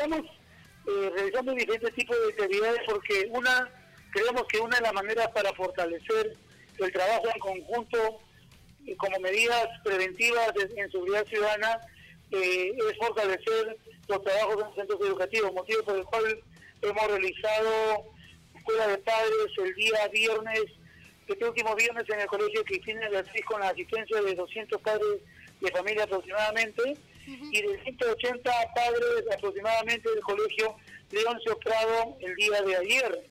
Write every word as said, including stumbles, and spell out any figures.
estamos eh, realizando diferentes tipos de actividades porque una, creemos que una de las maneras para fortalecer el trabajo en conjunto eh, como medidas preventivas de, en seguridad ciudadana eh, es fortalecer los trabajos en los centros educativos, motivo por el cual hemos realizado escuela de padres el día viernes, este último viernes en el Colegio Cristina Beatriz con la asistencia de doscientos padres de familia aproximadamente, uh-huh. y de ciento ochenta padres aproximadamente del Colegio Leoncio Prado el día de ayer.